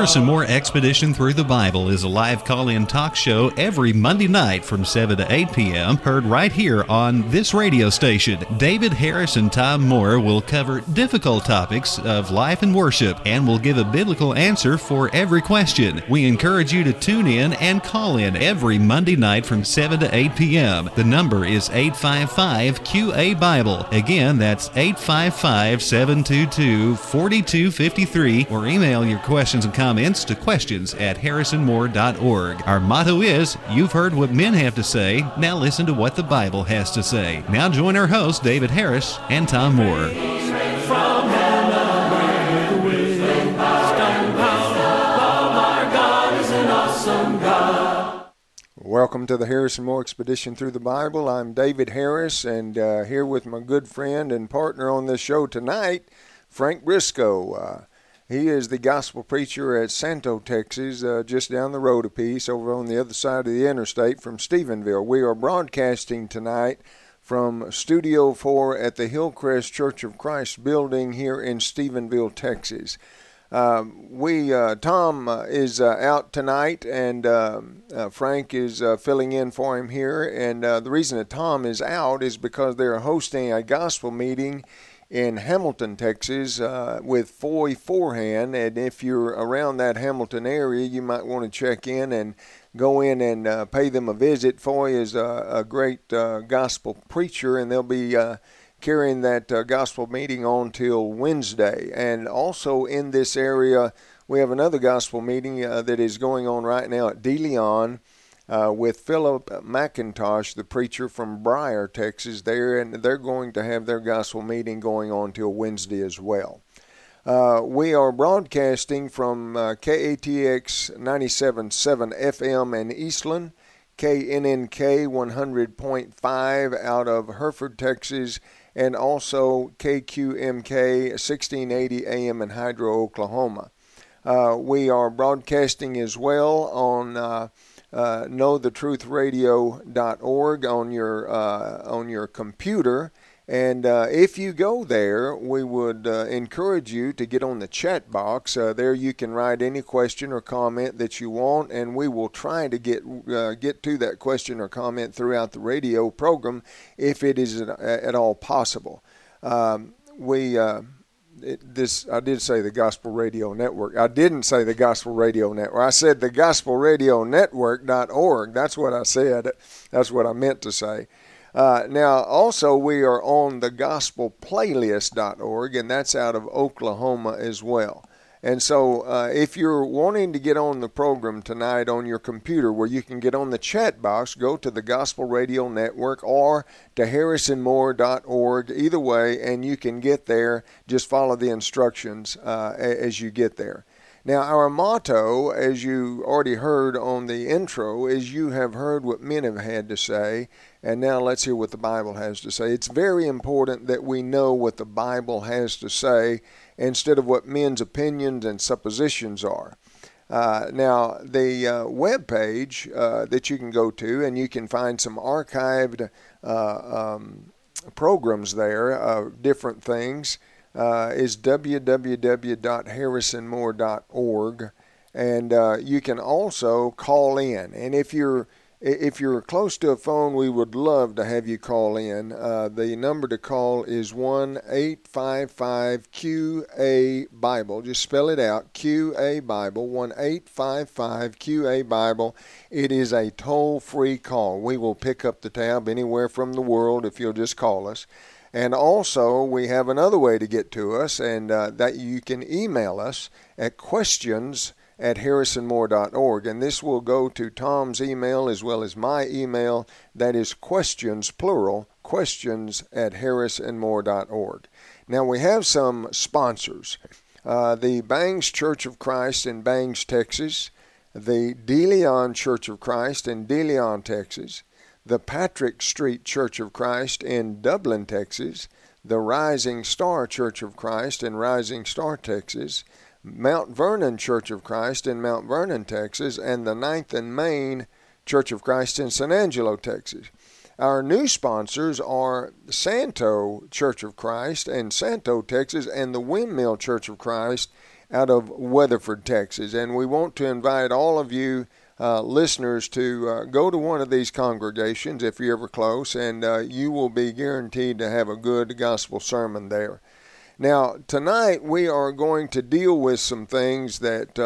Harrison Moore Expedition Through the Bible is a live call-in talk show every Monday night from 7 to 8 p.m., heard right here on this radio station. David Harris and Tom Moore will cover difficult topics of life and worship and will give a biblical answer for every question. We encourage you to tune in and call in every Monday night from 7 to 8 p.m. The number is 855-QA-BIBLE. Again, that's 855-722-4253, or email your questions and comments to questions@harrisonmoore.org. Our motto is, you've heard what men have to say, now listen to what the Bible has to say. Now join our hosts, David Harris and Tom Moore. Welcome to the Harrison Moore Expedition Through the Bible. I'm David Harris, and here with my good friend and partner on this show tonight, Frank Briscoe. He is the gospel preacher at Santo, Texas, just down the road a piece, over on the other side of the interstate from Stephenville. We are broadcasting tonight from Studio 4 at the Hillcrest Church of Christ building here in Stephenville, Texas. Tom is out tonight, and Frank is filling in for him here. And the reason that Tom is out is because they're hosting a gospel meeting in Hamilton, Texas, with Foy Forehand. And if you're around that Hamilton area, you might want to check in and go in and pay them a visit. Foy is a great gospel preacher, and they'll be carrying that gospel meeting on till Wednesday. And also in this area, we have another gospel meeting that is going on right now at De Leon with Philip McIntosh, the preacher from Briar, Texas, there, and they're going to have their gospel meeting going on till Wednesday as well. We are broadcasting from KATX 97.7 FM in Eastland, KNNK 100.5 out of Hereford, Texas, and also KQMK 1680 AM in Hydro, Oklahoma. We are broadcasting as well on knowthetruthradio.org on your computer. And if you go there, we would encourage you to get on the chat box. There you can write any question or comment that you want, and we will try to get to that question or comment throughout the radio program if it is at all possible. I did say the Gospel Radio Network. I didn't say the Gospel Radio Network. I said the gospelradionetwork.org. That's what I said. That's what I meant to say. Now, also, we are on the gospelplaylist.org, and that's out of Oklahoma as well. And so if you're wanting to get on the program tonight on your computer where you can get on the chat box, go to the Gospel Radio Network or to harrisonmoore.org, either way, and you can get there. Just follow the instructions as you get there. Now, our motto, as you already heard on the intro, is you have heard what men have had to say, and now let's hear what the Bible has to say. It's very important that we know what the Bible has to say instead of what men's opinions and suppositions are. Now, the web page that you can go to, and you can find some archived programs there, different things, is www.harrisonmoore.org, and you can also call in. And if you're close to a phone, we would love to have you call in. The number to call is 1-855-QA-BIBLE. Just spell it out, QA-BIBLE, 1-855-QA-BIBLE. It is a toll-free call. We will pick up the tab anywhere from the world if you'll just call us. And also, we have another way to get to us, and that you can email us at questions@harrisonmoore.org. And this will go to Tom's email as well as my email. That is questions, plural, questions@harrisonmoore.org. Now, we have some sponsors. The Bangs Church of Christ in Bangs, Texas. The De Leon Church of Christ in De Leon, Texas. The Patrick Street Church of Christ in Dublin, Texas, the Rising Star Church of Christ in Rising Star, Texas, Mount Vernon Church of Christ in Mount Vernon, Texas, and the 9th and Main Church of Christ in San Angelo, Texas. Our new sponsors are Santo Church of Christ in Santo, Texas, and the Windmill Church of Christ out of Weatherford, Texas. And we want to invite all of you listeners to go to one of these congregations if you're ever close, and you will be guaranteed to have a good gospel sermon there. Now, tonight we are going to deal with some things that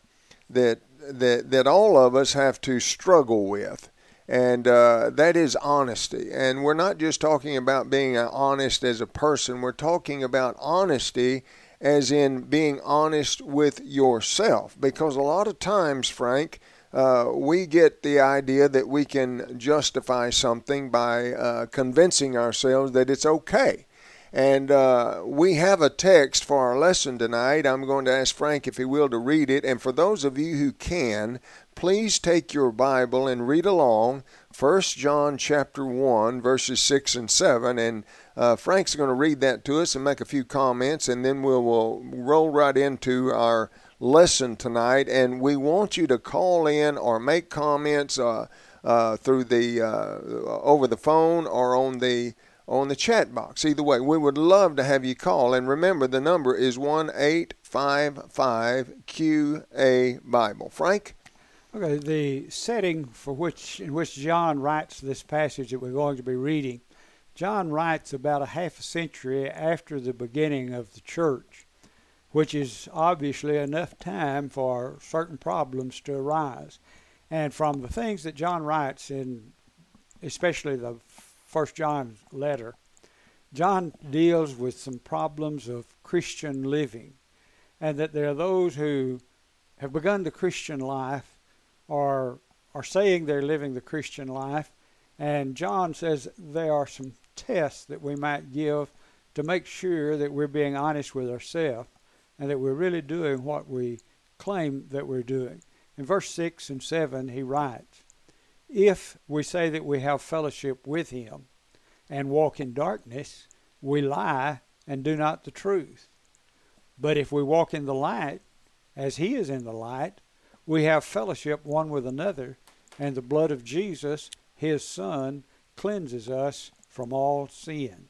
all of us have to struggle with, and that is honesty. And we're not just talking about being honest as a person. We're talking about honesty as in being honest with yourself, because a lot of times, Frank, we get the idea that we can justify something by convincing ourselves that it's okay. And we have a text for our lesson tonight. I'm going to ask Frank, if he will, to read it. And for those of you who can, please take your Bible and read along 1 John chapter 1, verses 6 and 7. And Frank's going to read that to us and make a few comments, and then we'll roll right into our lesson tonight. And we want you to call in or make comments through the over the phone or on the chat box. Either way, we would love to have you call. And remember, the number is 1-855-QA-BIBLE. Frank? Okay, the setting in which John writes this passage that we're going to be reading, John writes about a half a century after the beginning of the church, which is obviously enough time for certain problems to arise. And from the things that John writes, in especially the 1 John letter, John deals with some problems of Christian living, and that there are those who have begun the Christian life or are saying they're living the Christian life, and John says there are some tests that we might give to make sure that we're being honest with ourselves and that we're really doing what we claim that we're doing. In verse 6 and 7 he writes, "If we say that we have fellowship with him and walk in darkness, we lie and do not the truth. But if we walk in the light, as he is in the light, we have fellowship one with another, and the blood of Jesus, his Son, cleanses us from all sin."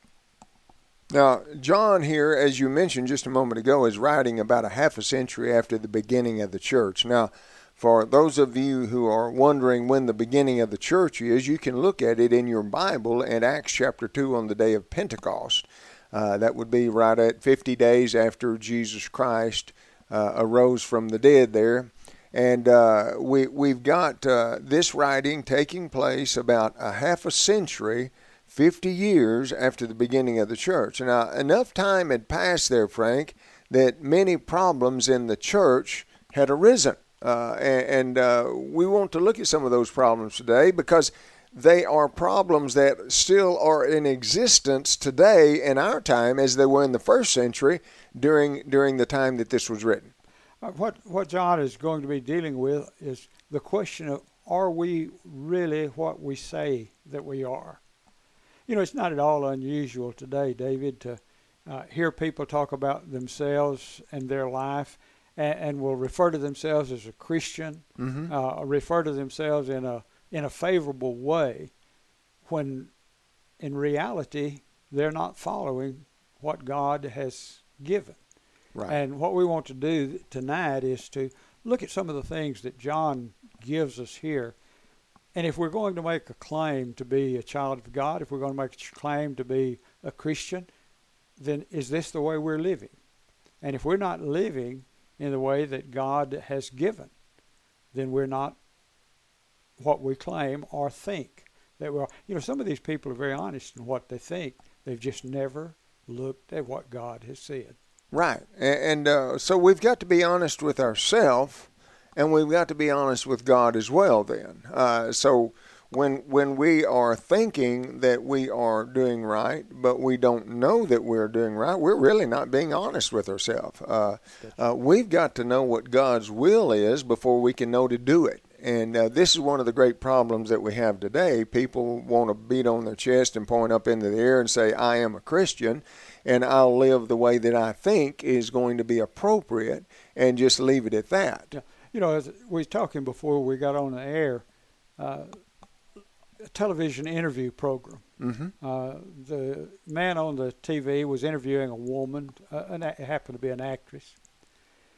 Now, John here, as you mentioned just a moment ago, is writing about a half a century after the beginning of the church. Now, for those of you who are wondering when the beginning of the church is, you can look at it in your Bible in Acts chapter 2 on the day of Pentecost. That would be right at 50 days after Jesus Christ arose from the dead there. And we've got this writing taking place about a half a century, 50 years after the beginning of the church. Now, enough time had passed there, Frank, that many problems in the church had arisen. And we want to look at some of those problems today because they are problems that still are in existence today in our time as they were in the first century during the time that this was written. What John is going to be dealing with is the question of, are we really what we say that we are? You know, it's not at all unusual today, David, to hear people talk about themselves and their life and will refer to themselves as a Christian, refer to themselves in a favorable way, when in reality they're not following what God has given. Right. And what we want to do tonight is to look at some of the things that John gives us here. And if we're going to make a claim to be a child of God, if we're going to make a claim to be a Christian, then is this the way we're living? And if we're not living in the way that God has given, then we're not what we claim or think that we are. You know, some of these people are very honest in what they think. They've just never looked at what God has said. Right. And so we've got to be honest with ourselves, and we've got to be honest with God as well then. So when we are thinking that we are doing right, but we don't know that we're doing right, we're really not being honest with ourselves. We've got to know what God's will is before we can know to do it. And this is one of the great problems that we have today. People want to beat on their chest and point up into the air and say, I am a Christian, and I'll live the way that I think is going to be appropriate, and just leave it at that. You know, as we were talking before we got on the air, a television interview program. The man on the TV was interviewing a woman, it happened to be an actress,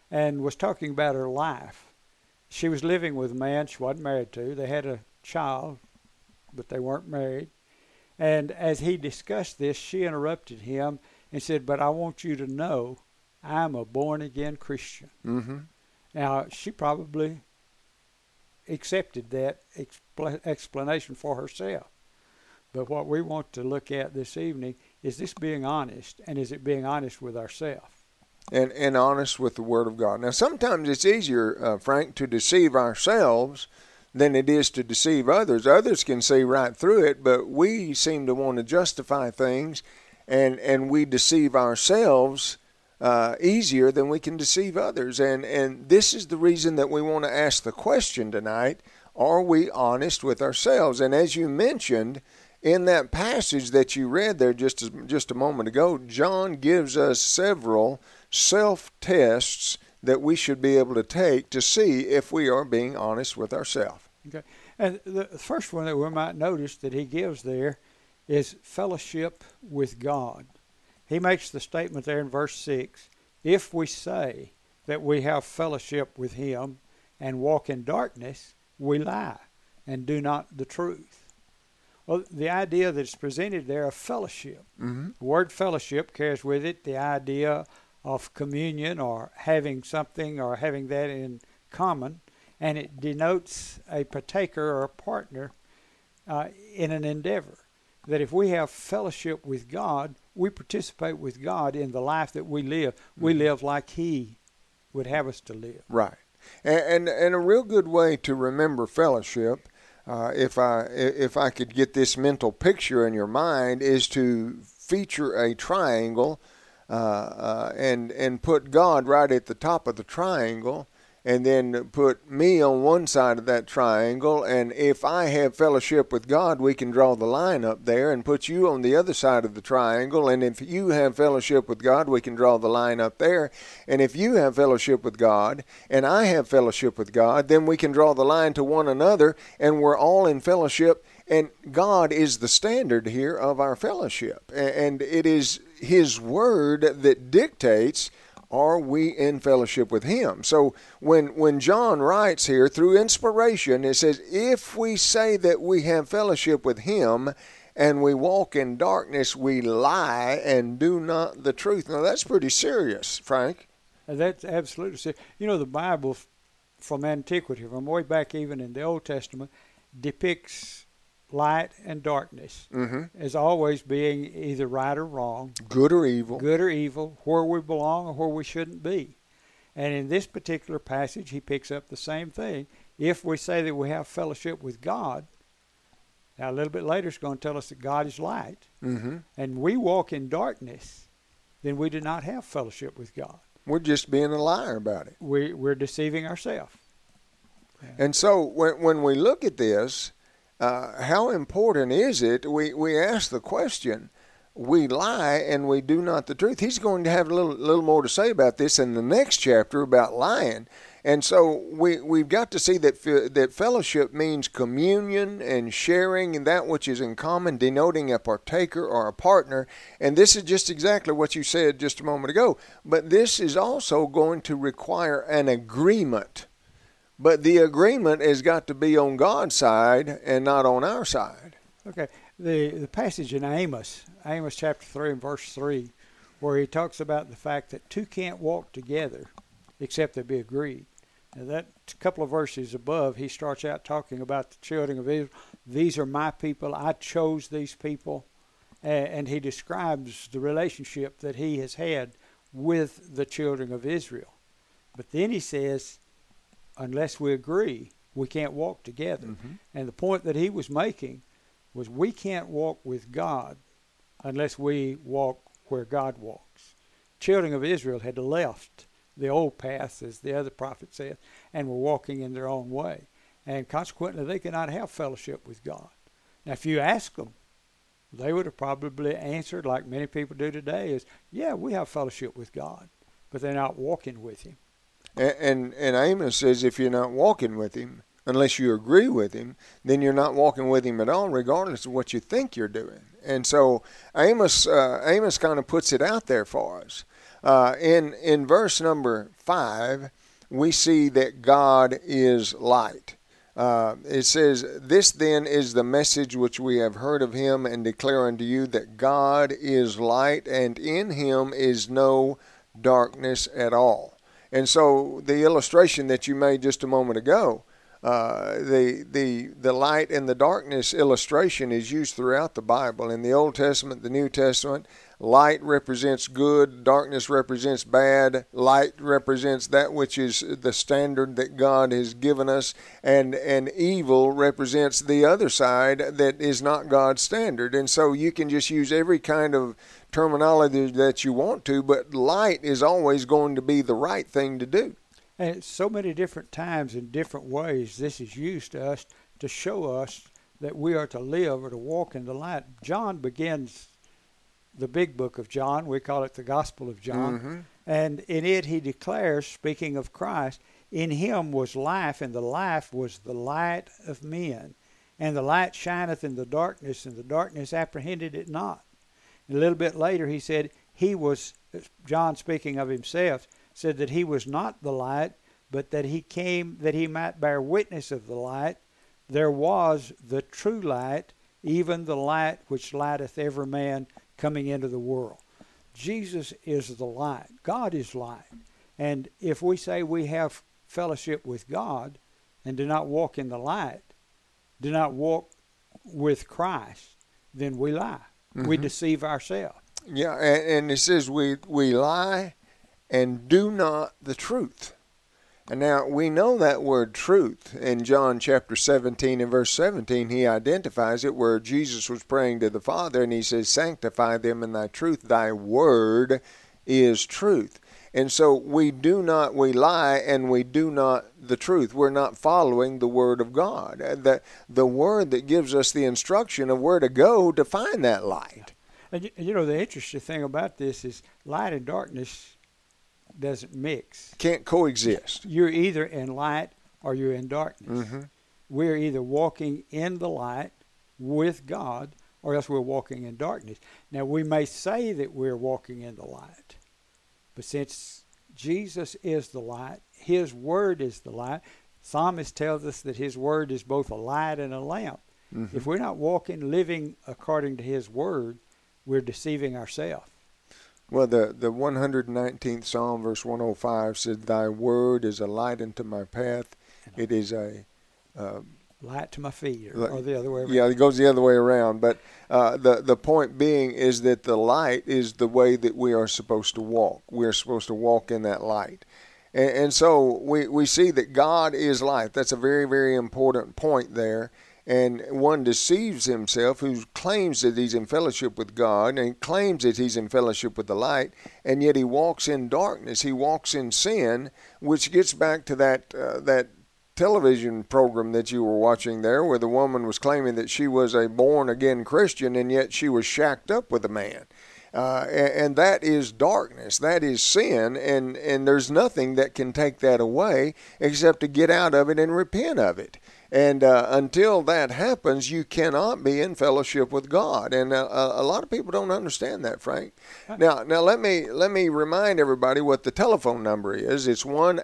and was talking about her life. She was living with a man she wasn't married to. They had a child, but they weren't married. And as he discussed this, she interrupted him and said, "But I want you to know I'm a born-again Christian." Mm-hmm. Now, she probably accepted that explanation for herself. But what we want to look at this evening is this being honest, and is it being honest with ourselves? And honest with the Word of God. Now, sometimes it's easier, Frank, to deceive ourselves than it is to deceive others. Others can see right through it, but we seem to want to justify things, and we deceive ourselves easier than we can deceive others. And this is the reason that we want to ask the question tonight, are we honest with ourselves? And as you mentioned, in that passage that you read there just a moment ago, John gives us several self-tests that we should be able to take to see if we are being honest with ourselves. Okay. And the first one that we might notice that he gives there is fellowship with God. He makes the statement there in verse 6, if we say that we have fellowship with him and walk in darkness, we lie and do not the truth. Well, the idea that's presented there of fellowship. Mm-hmm. The word fellowship carries with it the idea of communion or having something or having that in common, and it denotes a partaker or a partner in an endeavor. That if we have fellowship with God, we participate with God in the life that we live. Mm-hmm. We live like he would have us to live. Right. And a real good way to remember fellowship, if I could get this mental picture in your mind, is to feature a triangle and put God right at the top of the triangle, and then put me on one side of that triangle. And if I have fellowship with God, we can draw the line up there and put you on the other side of the triangle. And if you have fellowship with God, we can draw the line up there. And if you have fellowship with God and I have fellowship with God, then we can draw the line to one another, and we're all in fellowship. And God is the standard here of our fellowship. And it is his word that dictates, are we in fellowship with him? So when John writes here through inspiration, it says, if we say that we have fellowship with him and we walk in darkness, we lie and do not the truth. Now that's pretty serious, Frank. That's absolutely serious. You know, the Bible from antiquity, from way back even in the Old Testament, depicts light and darkness as always being either right or wrong, good or evil, where we belong or where we shouldn't be. And in this particular passage, he picks up the same thing. If we say that we have fellowship with God, now a little bit later it's going to tell us that God is light, and we walk in darkness, then we do not have fellowship with God. We're just being a liar about it. We're deceiving ourselves. And so when we look at this, how important is it? We ask the question, we lie and we do not the truth. He's going to have a little more to say about this in the next chapter about lying. And so we've got to see that fellowship means communion and sharing and that which is in common, denoting a partaker or a partner. And this is just exactly what you said just a moment ago. But this is also going to require an agreement. But the agreement has got to be on God's side and not on our side. Okay. The passage in Amos chapter 3 and verse 3, where he talks about the fact that two can't walk together except they be agreed. Now that couple of verses above, he starts out talking about the children of Israel. These are my people. I chose these people. And he describes the relationship that he has had with the children of Israel. But then he says, unless we agree, we can't walk together. And the point that he was making was we can't walk with God unless we walk where God walks. Children of Israel had left the old path, as the other prophet said, and were walking in their own way. And consequently, they could not have fellowship with God. Now, if you ask them, they would have probably answered, like many people do today, is, yeah, we have fellowship with God, but they're not walking with him. And Amos says if you're not walking with him, unless you agree with him, then you're not walking with him at all, regardless of what you think you're doing. And so Amos kind of puts it out there for us. In verse number 5, we see that God is light. It says, "This then is the message which we have heard of him and declare unto you, that God is light, and in him is no darkness at all." And so the illustration that you made just a moment ago, the light and the darkness illustration is used throughout the Bible. In the Old Testament, the New Testament, light represents good, darkness represents bad. Light represents that which is the standard that God has given us, and evil represents the other side that is not God's standard. And so you can just use every kind of terminology that you want to, but light is always going to be the right thing to do. And so many different times in different ways this is used to us to show us that we are to live or to walk in the light. John begins the big book of John. We call it the Gospel of John. Mm-hmm. And in it he declares, speaking of Christ, "In him was life, and the life was the light of men. And the light shineth in the darkness, and the darkness apprehended it not." And a little bit later he said, John speaking of himself, said that he was not the light, but that he came that he might bear witness of the light. There was the true light, even the light which lighteth every man coming into the world. Jesus is the light. God is light. And if we say we have fellowship with God and do not walk in the light, do not walk with Christ, then we lie. Mm-hmm. We deceive ourselves. Yeah, and it says we lie and do not the truth. And now we know that word truth in John chapter 17 and verse 17. He identifies it where Jesus was praying to the Father, and he says, "Sanctify them in thy truth. Thy word is truth." And so we lie and we do not the truth. We're not following the word of God. The word that gives us the instruction of where to go to find that light. And you know, the interesting thing about this is light and darkness doesn't mix. Can't coexist. You're either in light or you're in darkness. Mm-hmm. We're either walking in the light with God, or else we're walking in darkness. Now, we may say that we're walking in the light, but since Jesus is the light, his word is the light. Psalmist tells us that his word is both a light and a lamp. Mm-hmm. If we're not living according to his word, we're deceiving ourselves. Well, the 119th Psalm, verse 105, said, "Thy word is a light unto my path. It is a light to my feet," or the other way around. Yeah, it goes the other way around. But the point being is that the light is the way that we are supposed to walk. We're supposed to walk in that light. And so we see that God is light. That's a very, very important point there. And one deceives himself who claims that he's in fellowship with God and claims that he's in fellowship with the light, and yet he walks in darkness. He walks in sin, which gets back to that television program that you were watching there, where the woman was claiming that she was a born-again Christian, and yet she was shacked up with a man. And that is darkness. That is sin, and there's nothing that can take that away except to get out of it and repent of it. And until that happens, you cannot be in fellowship with God. And a lot of people don't understand that, Frank. Now let me remind everybody what the telephone number is. It's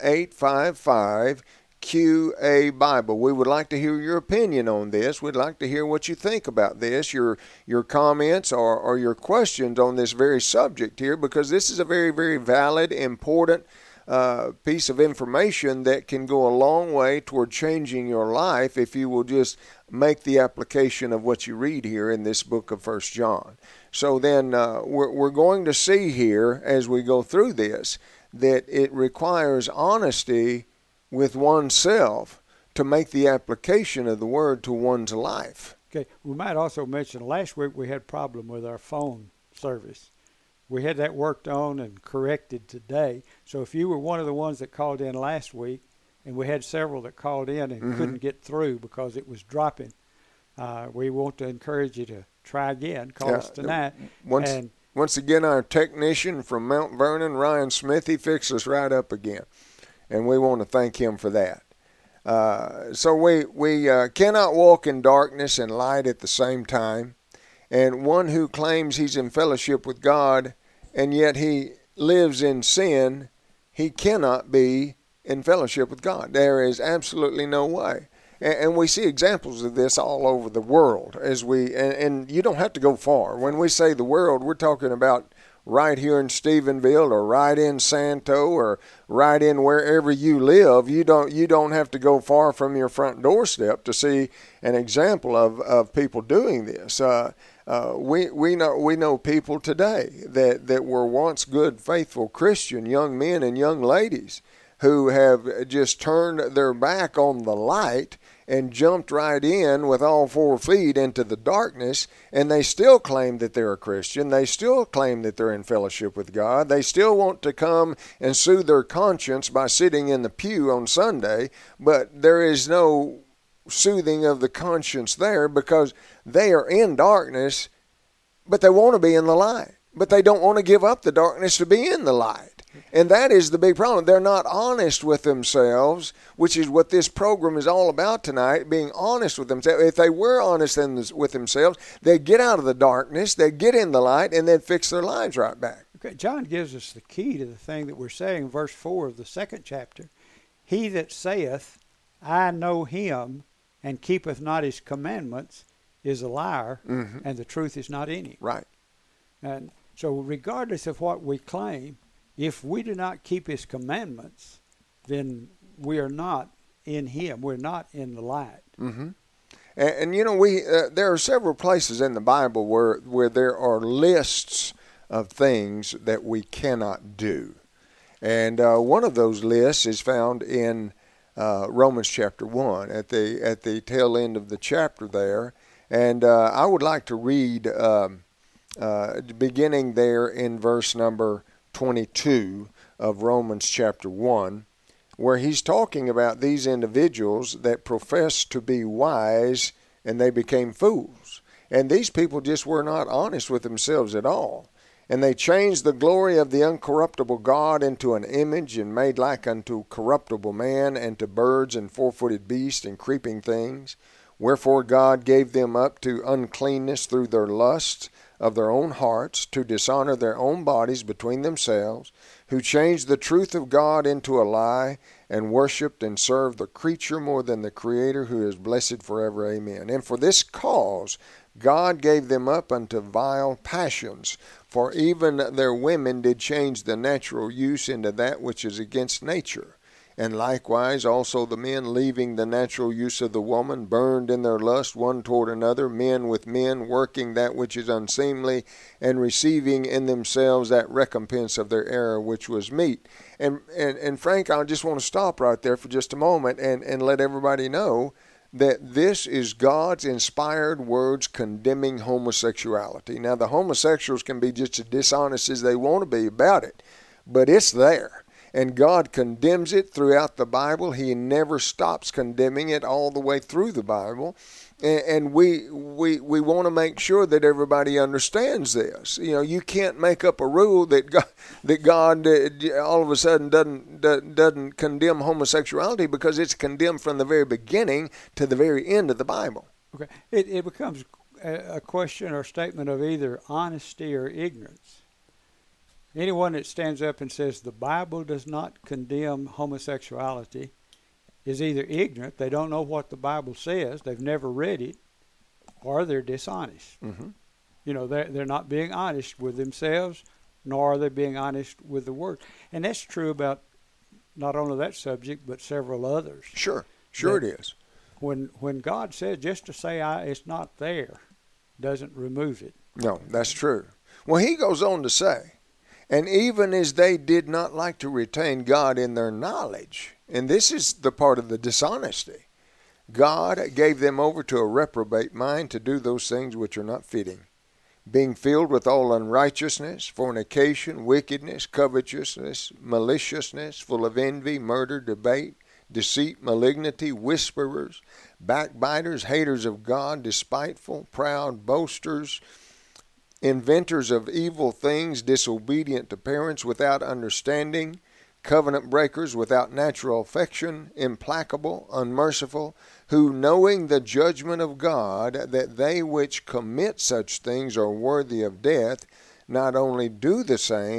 1-855-QA-BIBLE. We would like to hear your opinion on this. We'd like to hear what you think about this, your comments or your questions on this very subject here, because this is a very, very valid, important piece of information that can go a long way toward changing your life if you will just make the application of what you read here in this book of 1 John. So then we're going to see here as we go through this that it requires honesty with oneself to make the application of the word to one's life. Okay, we might also mention last week we had a problem with our phone service. We had that worked on and corrected today. So if you were one of the ones that called in last week, and we had several that called in and couldn't get through because it was dropping, we want to encourage you to try again. Call us tonight. Once again, our technician from Mount Vernon, Ryan Smith, he fixed us right up again. And we want to thank him for that. So we cannot walk in darkness and light at the same time. And one who claims he's in fellowship with God, and yet he lives in sin, he cannot be in fellowship with God. There is absolutely no way. And we see examples of this all over the world and you don't have to go far. When we say the world, we're talking about right here in Stephenville or right in Santo or right in wherever you live. You don't have to go far from your front doorstep to see an example of people doing this. We know people today that were once good, faithful Christian young men and young ladies who have just turned their back on the light and jumped right in with all 4 feet into the darkness, and they still claim that they're a Christian. They still claim that they're in fellowship with God. They still want to come and soothe their conscience by sitting in the pew on Sunday, but there is no soothing of the conscience there because they are in darkness, but they want to be in the light. But they don't want to give up the darkness to be in the light. And that is the big problem. They're not honest with themselves, which is what this program is all about tonight, being honest with themselves. If they were honest with themselves, they'd get out of the darkness, they'd get in the light, and they'd fix their lives right back. Okay, John gives us the key to the thing that we're saying in verse 4 of the 2nd chapter. He that saith, I know him, and keepeth not his commandments, is a liar, and the truth is not in him. Right. And so regardless of what we claim, if we do not keep his commandments, then we are not in him. We're not in the light. Mm-hmm. And there are several places in the Bible where there are lists of things that we cannot do. And one of those lists is found in Romans chapter 1 at the tail end of the chapter there. And I would like to read beginning there in verse number 22 of Romans chapter 1, where he's talking about these individuals that profess to be wise and they became fools. And these people just were not honest with themselves at all. And they changed the glory of the uncorruptible God into an image and made like unto corruptible man and to birds and 4-footed beasts and creeping things. Wherefore God gave them up to uncleanness through their lusts of their own hearts, to dishonor their own bodies between themselves, who changed the truth of God into a lie, and worshipped and served the creature more than the Creator, who is blessed forever. Amen. And for this cause God gave them up unto vile passions, for even their women did change the natural use into that which is against nature. And likewise also the men, leaving the natural use of the woman, burned in their lust one toward another, men with men, working that which is unseemly, and receiving in themselves that recompense of their error which was meet. And Frank, I just want to stop right there for just a moment and let everybody know that this is God's inspired words condemning homosexuality. Now, the homosexuals can be just as dishonest as they want to be about it, but it's there. And God condemns it throughout the Bible. He never stops condemning it all the way through the Bible. And we want to make sure that everybody understands this. You know, you can't make up a rule that God all of a sudden doesn't condemn homosexuality, because it's condemned from the very beginning to the very end of the Bible. Okay, it becomes a question or statement of either honesty or ignorance. Anyone that stands up and says the Bible does not condemn homosexuality is either ignorant, they don't know what the Bible says, they've never read it, or they're dishonest. Mm-hmm. You know, they're not being honest with themselves, nor are they being honest with the Word. And that's true about not only that subject, but several others. Sure it is. When God said just to say it's not there doesn't remove it. No, that's true. Well, he goes on to say, and even as they did not like to retain God in their knowledge, and this is the part of the dishonesty, God gave them over to a reprobate mind to do those things which are not fitting, being filled with all unrighteousness, fornication, wickedness, covetousness, maliciousness, full of envy, murder, debate, deceit, malignity, whisperers, backbiters, haters of God, despiteful, proud, boasters, inventors of evil things, disobedient to parents, without understanding, covenant breakers, without natural affection, implacable, unmerciful, who, knowing the judgment of God, that they which commit such things are worthy of death, not only do the same,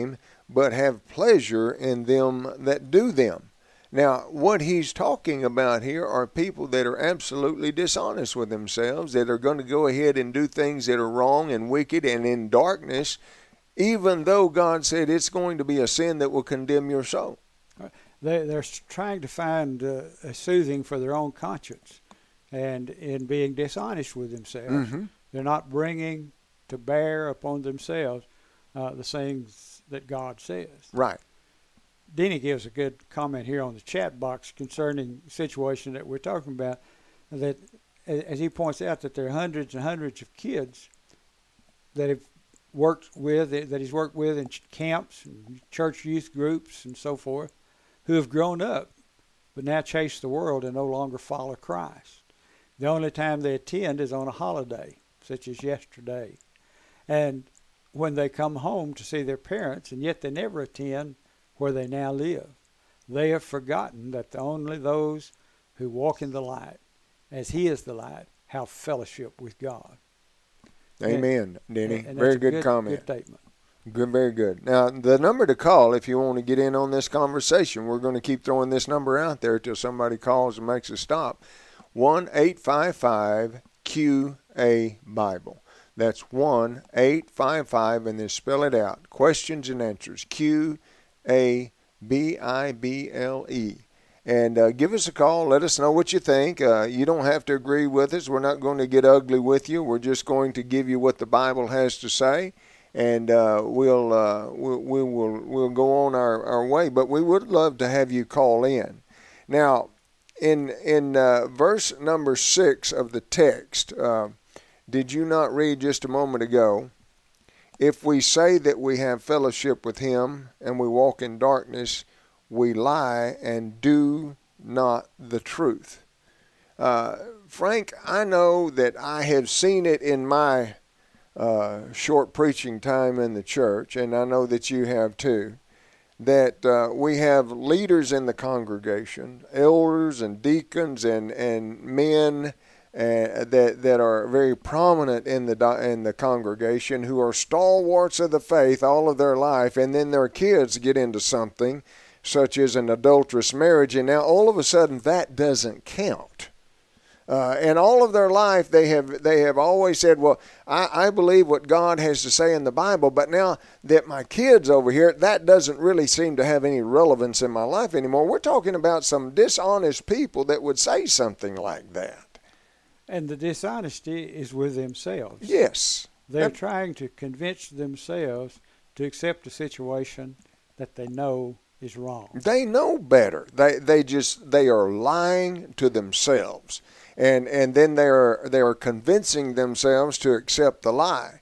but have pleasure in them that do them. Now, what he's talking about here are people that are absolutely dishonest with themselves, that are going to go ahead and do things that are wrong and wicked and in darkness, even though God said it's going to be a sin that will condemn your soul. They're trying to find a soothing for their own conscience, and in being dishonest with themselves, they're not bringing to bear upon themselves the things that God says. Right. Denny gives a good comment here on the chat box concerning the situation that we're talking about, that as he points out that there are hundreds and hundreds of kids that he's worked with in camps and church youth groups and so forth, who have grown up but now chase the world and no longer follow Christ. The only time they attend is on a holiday, such as yesterday. And when they come home to see their parents, and yet they never attend where they now live, they have forgotten that only those who walk in the light, as he is the light, have fellowship with God. Amen, Denny. And very good comment. Good statement. Good, very good. Now, the number to call if you want to get in on this conversation, we're going to keep throwing this number out there till somebody calls and makes a stop. 1-855-QA-BIBLE. That's 1-855, and then spell it out. Questions and answers. QABIBLE. And give us a call. Let us know what you think. You don't have to agree with us. We're not going to get ugly with you. We're just going to give you what the Bible has to say, and we'll go on our way. But we would love to have you call in. Now, in verse number 6 of the text, did you not read just a moment ago? If we say that we have fellowship with him and we walk in darkness, we lie and do not the truth. Frank, I know that I have seen it in my short preaching time in the church, and I know that you have too, that we have leaders in the congregation, elders and deacons and men that are very prominent in the congregation, who are stalwarts of the faith all of their life, and then their kids get into something such as an adulterous marriage, and now all of a sudden that doesn't count. And all of their life they have always said, well, I believe what God has to say in the Bible, but now that my kids over here, that doesn't really seem to have any relevance in my life anymore. We're talking about some dishonest people that would say something like that. And the dishonesty is with themselves. Yes. They're trying to convince themselves to accept a situation that they know is wrong. They know better. They are lying to themselves. And then they are convincing themselves to accept the lie.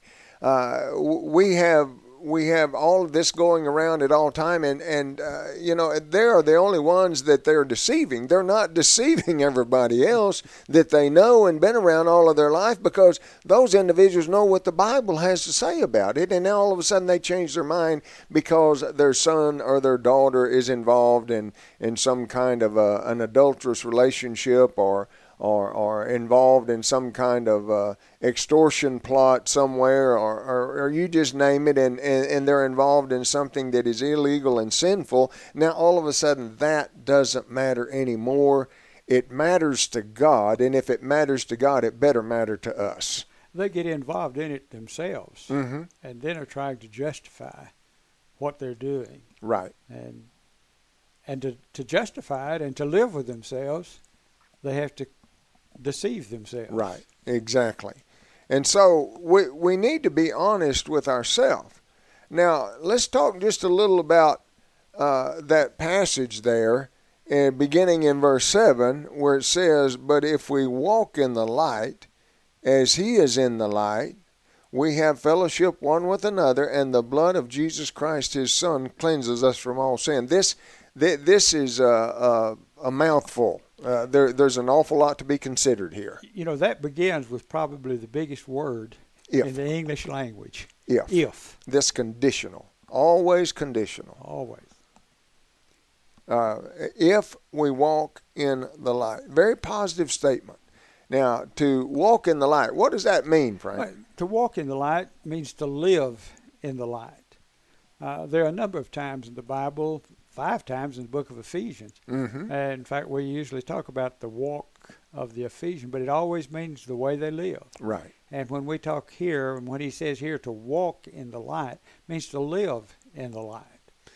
We have all of this going around at all time, and they are the only ones that they're deceiving. They're not deceiving everybody else that they know and been around all of their life, because those individuals know what the Bible has to say about it, and now all of a sudden they change their mind because their son or their daughter is involved in some kind of an adulterous relationship, or involved in some kind of extortion plot somewhere, or you just name it, and they're involved in something that is illegal and sinful. Now all of a sudden that doesn't matter anymore. It matters to God, and if it matters to God, it better matter to us. They get involved in it themselves, mm-hmm. and then are trying to justify what they're doing. Right. And to justify it and to live with themselves, they have to deceive themselves. Right, exactly. And so we need to be honest with ourselves. Now, let's talk just a little about that passage there, beginning in verse 7, where it says, "But if we walk in the light, as he is in the light, we have fellowship one with another, and the blood of Jesus Christ, his Son, cleanses us from all sin." This is a mouthful. There's an awful lot to be considered here. That begins with probably the biggest word in the English language. If. This conditional. Always conditional. Always. If we walk in the light. Very positive statement. Now, to walk in the light, what does that mean, Frank? To walk in the light means to live in the light. There are a number of times in the Bible, 5 times in the book of Ephesians. Mm-hmm. In fact, we usually talk about the walk of the Ephesians, but it always means the way they live. Right. And when we talk here, and when he says here to walk in the light, means to live in the light.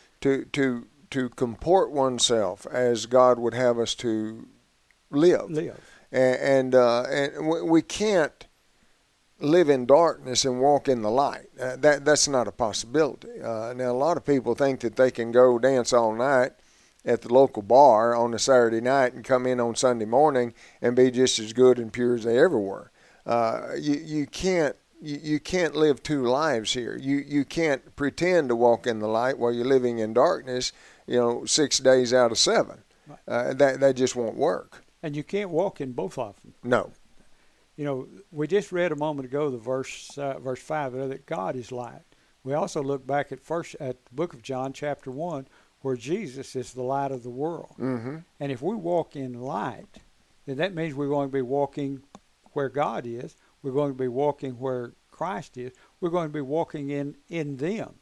To comport oneself as God would have us to live. And we can't live in darkness and walk in the light. That's not a possibility. Now, a lot of people think that they can go dance all night at the local bar on a Saturday night and come in on Sunday morning and be just as good and pure as they ever were. You can't live 2 lives here. You can't pretend to walk in the light while you're living in darkness, 6 days out of 7. That just won't work. And you can't walk in both of them. No. We just read a moment ago the verse 5 that God is light. We also look back at the book of John, chapter 1, where Jesus is the light of the world. Mm-hmm. And if we walk in light, then that means we're going to be walking where God is. We're going to be walking where Christ is. We're going to be walking in them.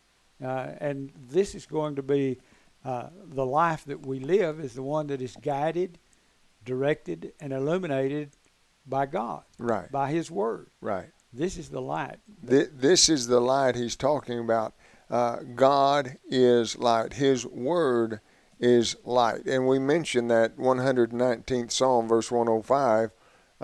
And this is going to be the life that we live is the one that is guided, directed, and illuminated by God. Right. By His Word. Right. This is the light. This is the light he's talking about. God is light. His Word is light. And we mentioned that 119th Psalm, verse 105.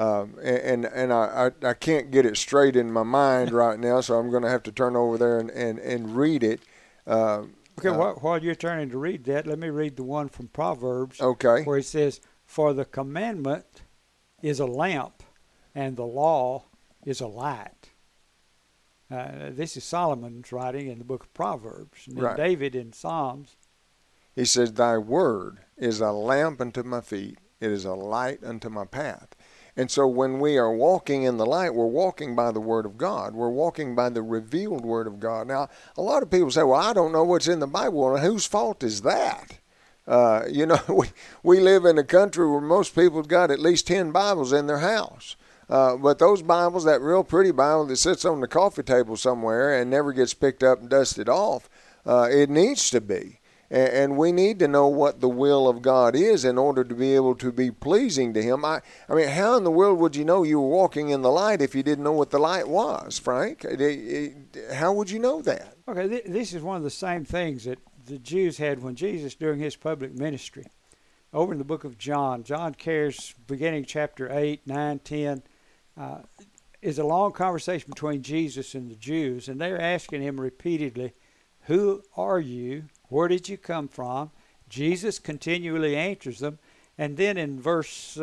And I can't get it straight in my mind right now, so I'm going to have to turn over there and read it. Okay, while you're turning to read that, let me read the one from Proverbs. Okay. Where it says, "For the commandment is a lamp, and the law is a light." This is Solomon's writing in the book of Proverbs. And then Right. David in Psalms. He says, "Thy word is a lamp unto my feet. It is a light unto my path." And so when we are walking in the light, we're walking by the Word of God. We're walking by the revealed Word of God. Now, a lot of people say, well, I don't know what's in the Bible. Well, whose fault is that? We live in a country where most people have got at least 10 Bibles in their house. But those Bibles, that real pretty Bible that sits on the coffee table somewhere and never gets picked up and dusted off, it needs to be. And we need to know what the will of God is in order to be able to be pleasing to Him. I mean, how in the world would you know you were walking in the light if you didn't know what the light was, Frank? How would you know that? Okay, this is one of the same things that the Jews had when Jesus, during His public ministry. Over in the book of John cares, beginning chapter 8, 9, 10, is a long conversation between Jesus and the Jews, and they're asking Him repeatedly, "Who are you? Where did you come from?" Jesus continually answers them. And then in verse,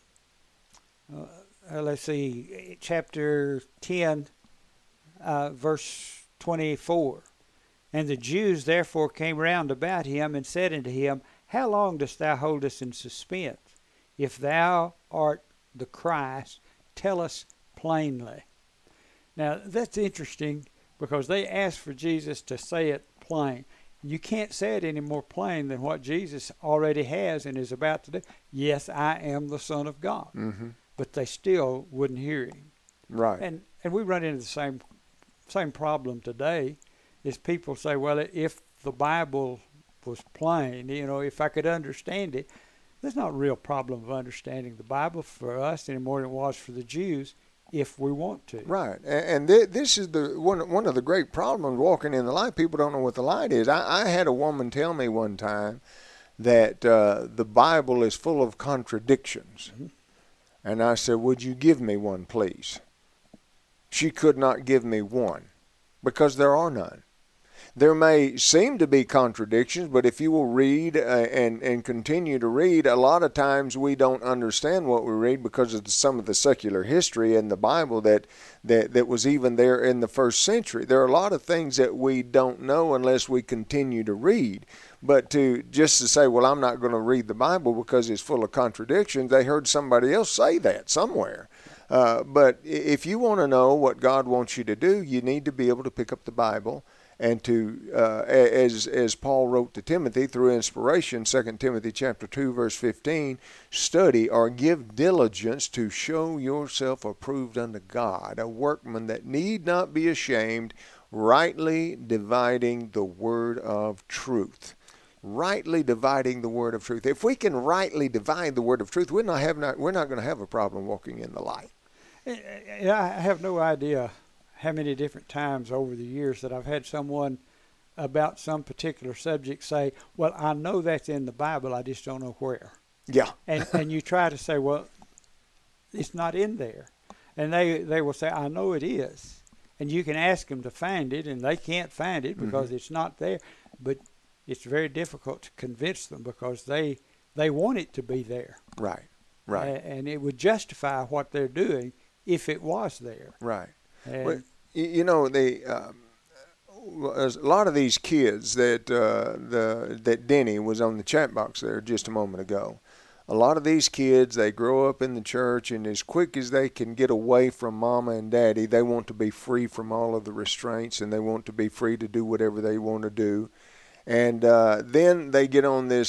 chapter 10, verse 24. "And the Jews therefore came round about him and said unto him, How long dost thou hold us in suspense? If thou art the Christ, tell us plainly." Now that's interesting because they asked for Jesus to say it plain. You can't say it any more plain than what Jesus already has and is about to do. Yes, I am the Son of God. Mm-hmm. But they still wouldn't hear Him. Right. And we run into the same problem today is people say, well, if the Bible was plain, if I could understand it, there's not a real problem of understanding the Bible for us any more than it was for the Jews. If we want to. Right. And this is one of the great problems walking in the light. People don't know what the light is. I had a woman tell me one time that the Bible is full of contradictions. Mm-hmm. And I said, would you give me one, please? She could not give me one because there are none. There may seem to be contradictions, but if you will read and continue to read, a lot of times we don't understand what we read because of some of the secular history in the Bible that was even there in the first century. There are a lot of things that we don't know unless we continue to read. But just to say, well, I'm not going to read the Bible because it's full of contradictions, they heard somebody else say that somewhere. But if you want to know what God wants you to do, you need to be able to pick up the Bible and to, as Paul wrote to Timothy through inspiration, 2 Timothy chapter 2, verse 15, study or give diligence to show yourself approved unto God, a workman that need not be ashamed, rightly dividing the word of truth. Rightly dividing the word of truth. If we can rightly divide the word of truth, we're not going to have a problem walking in the light. I have no idea how many different times over the years that I've had someone about some particular subject say, well, I know that's in the Bible, I just don't know where. Yeah. And you try to say, well, it's not in there. And they will say, I know it is. And you can ask them to find it, and they can't find it because it's not there. But it's very difficult to convince them because they want it to be there. Right. And it would justify what they're doing if it was there. Right. Well, a lot of these kids that Denny was on the chat box there just a moment ago, a lot of these kids, they grow up in the church, and as quick as they can get away from mama and daddy, they want to be free from all of the restraints, and they want to be free to do whatever they want to do. And then they get on this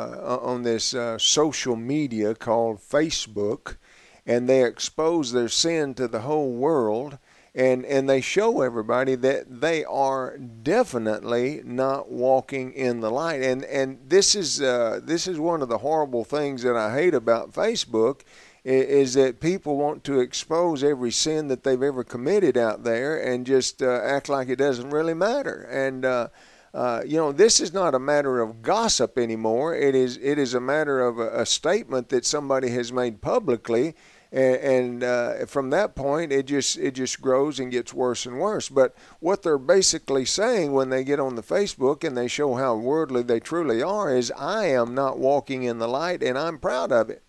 social media called Facebook, and they expose their sin to the whole world. And they show everybody that they are definitely not walking in the light. And this is one of the horrible things that I hate about Facebook, is that people want to expose every sin that they've ever committed out there and just act like it doesn't really matter. And this is not a matter of gossip anymore. It is a matter of a statement that somebody has made publicly. And from that point, it just grows and gets worse and worse. But what they're basically saying when they get on the Facebook and they show how worldly they truly are is, I am not walking in the light, and I'm proud of it.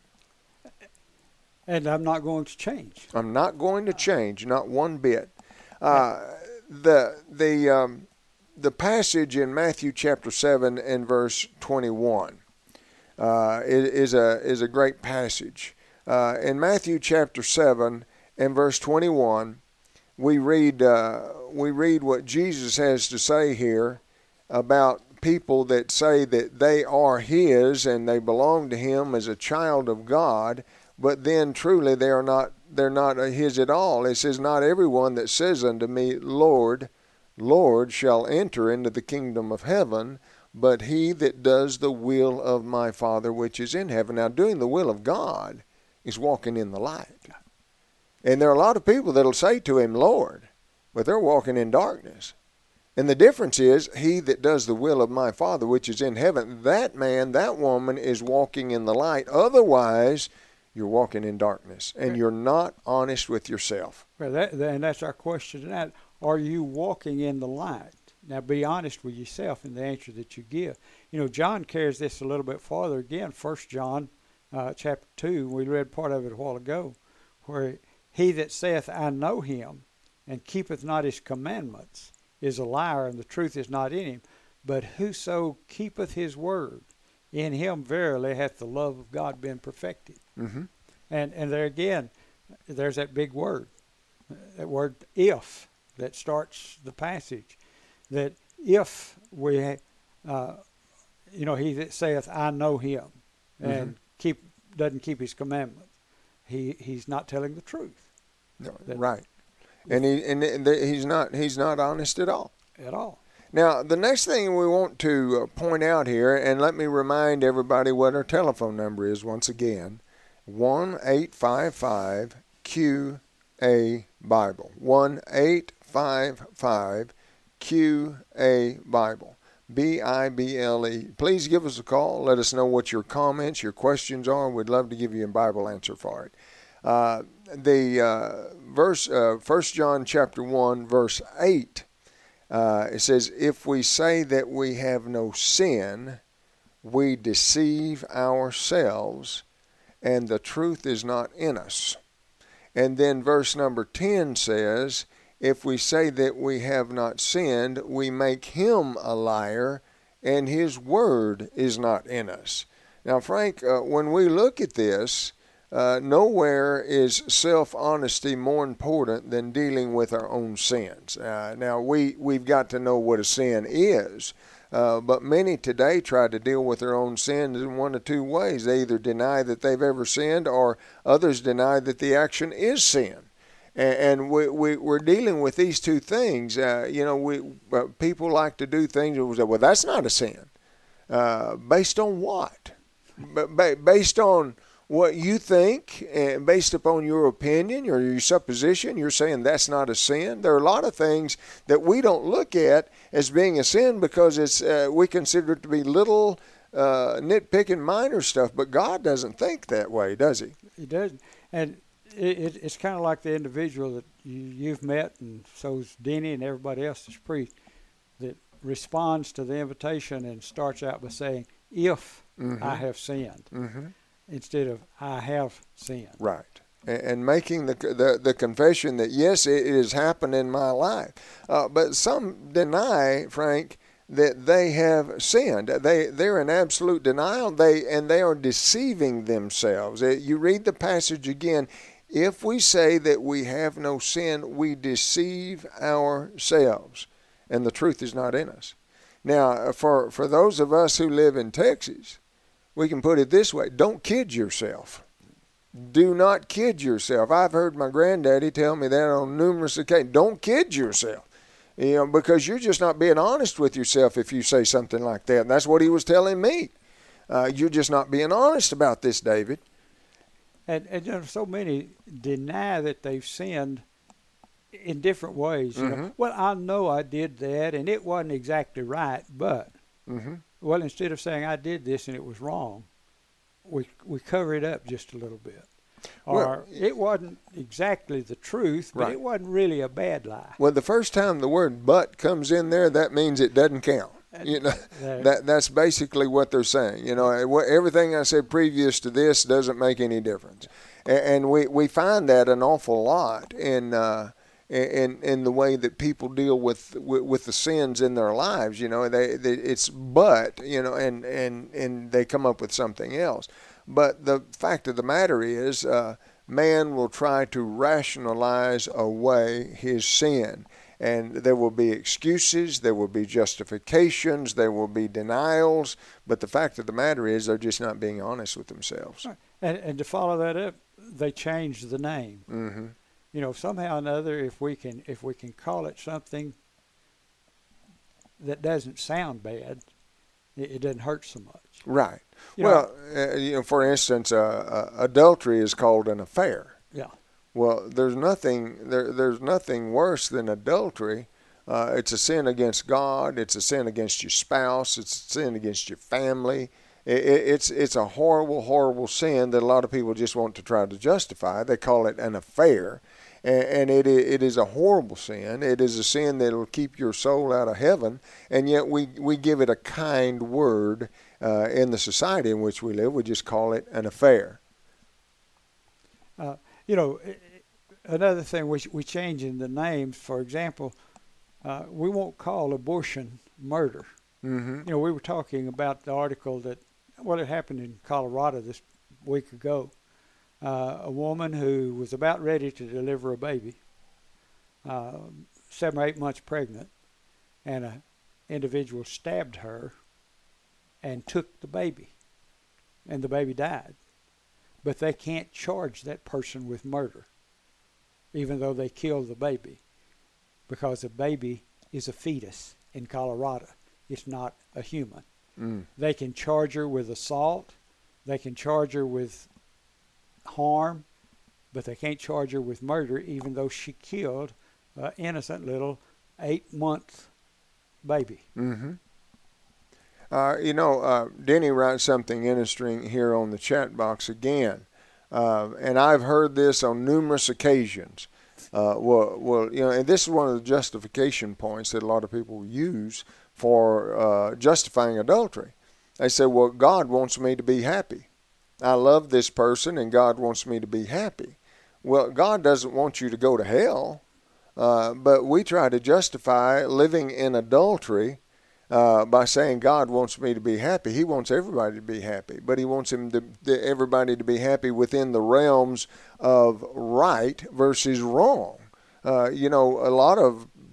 And I'm not going to change. I'm not going to change, not one bit. The passage in Matthew chapter 7 and verse 21 is a great passage. In Matthew chapter 7 and verse 21, we read what Jesus has to say here about people that say that they are His and they belong to Him as a child of God, but then truly they're not His at all. It says, not everyone that says unto me, Lord, Lord, shall enter into the kingdom of heaven, but he that does the will of my Father which is in heaven. Now, doing the will of God is walking in the light. And there are a lot of people that'll say to Him, Lord, but they're walking in darkness. And the difference is, he that does the will of my Father which is in heaven, that man, that woman is walking in the light. Otherwise, you're walking in darkness, and you're not honest with yourself. Well, and that's our question tonight. Are you walking in the light? Now, be honest with yourself in the answer that you give. John carries this a little bit farther again. 1 John chapter 2, we read part of it a while ago, where he that saith, I know him, and keepeth not his commandments, is a liar, and the truth is not in him. But whoso keepeth his word, in him verily hath the love of God been perfected. Mm-hmm. And there again, there's that big word, that word if, that starts the passage. That if we, he that saith, I know him, and doesn't keep his commandments, he's not telling the truth. No, right. And he's not honest at all. At all. Now, the next thing we want to point out here, and let me remind everybody what our telephone number is once again, 1-855-QA-BIBLE. 1-855-QA-BIBLE. BIBLE. Please give us a call. Let us know what your comments, your questions are. We'd love to give you a Bible answer for it. The verse, 1 John chapter 1, verse 8, it says, if we say that we have no sin, we deceive ourselves, and the truth is not in us. And then verse number 10 says, if we say that we have not sinned, we make him a liar, and his word is not in us. Now, Frank, when we look at this, nowhere is self-honesty more important than dealing with our own sins. Now, we've got to know what a sin is, but many today try to deal with their own sins in one of two ways. They either deny that they've ever sinned, or others deny that the action is sin. And we're dealing with these two things. People like to do things that say, well, that's not a sin. Based on what? Based on what you think, and based upon your opinion or your supposition, you're saying that's not a sin. There are a lot of things that we don't look at as being a sin because we consider it to be little nitpicking minor stuff, but God doesn't think that way, does he? He doesn't. And it's kind of like the individual that you've met, and so's Denny and everybody else that's preached, that responds to the invitation and starts out by saying, if I have sinned, instead of I have sinned. Right. And making the confession that, yes, it has happened in my life. But some deny, Frank, that they have sinned. They're in absolute denial, and they are deceiving themselves. You read the passage again. If we say that we have no sin, we deceive ourselves, and the truth is not in us. Now, for those of us who live in Texas, we can put it this way: don't kid yourself. Do not kid yourself. I've heard my granddaddy tell me that on numerous occasions. Don't kid yourself. Because you're just not being honest with yourself if you say something like that. And that's what he was telling me. You're just not being honest about this, David. And so many deny that they've sinned in different ways. Well, I know I did that, and it wasn't exactly right, but, well, instead of saying I did this and it was wrong, we cover it up just a little bit. Or it wasn't exactly the truth, but it wasn't really a bad lie. Well, the first time the word "but" comes in there, that means it doesn't count. That's basically what they're saying. Everything I said previous to this doesn't make any difference, and we find that an awful lot in the way that people deal with the sins in their lives. It's but and they come up with something else. But the fact of the matter is, man will try to rationalize away his sin. And there will be excuses, there will be justifications, there will be denials. But the fact of the matter is, they're just not being honest with themselves. And to follow that up, they changed the name. Somehow or another, if we can call it something that doesn't sound bad, it doesn't hurt so much. Right. For instance, adultery is called an affair. Yeah. Well, there's nothing worse than adultery. It's a sin against God. It's a sin against your spouse. It's a sin against your family. It's a horrible, horrible sin that a lot of people just want to try to justify. They call it an affair. And it is a horrible sin. It is a sin that will keep your soul out of heaven. And yet we give it a kind word in the society in which we live. We just call it an affair. Another thing we change in the names. For example, we won't call abortion murder. We were talking about the article that it happened in Colorado this week ago. A woman who was about ready to deliver a baby, 7 or 8 months pregnant, and an individual stabbed her and took the baby, and the baby died. But they can't charge that person with murder, even though they killed the baby, because a baby is a fetus in Colorado. It's not a human. They can charge her with assault. They can charge her with harm, but they can't charge her with murder, even though she killed an innocent little 8-month baby. Denny writes something interesting here on the chat box again, and I've heard this on numerous occasions. And this is one of the justification points that a lot of people use for justifying adultery. They say, well, God wants me to be happy. I love this person, and God wants me to be happy. Well, God doesn't want you to go to hell, but we try to justify living in adultery by saying God wants me to be happy. He wants everybody to be happy, but he wants everybody to be happy within the realms of right versus wrong. A lot of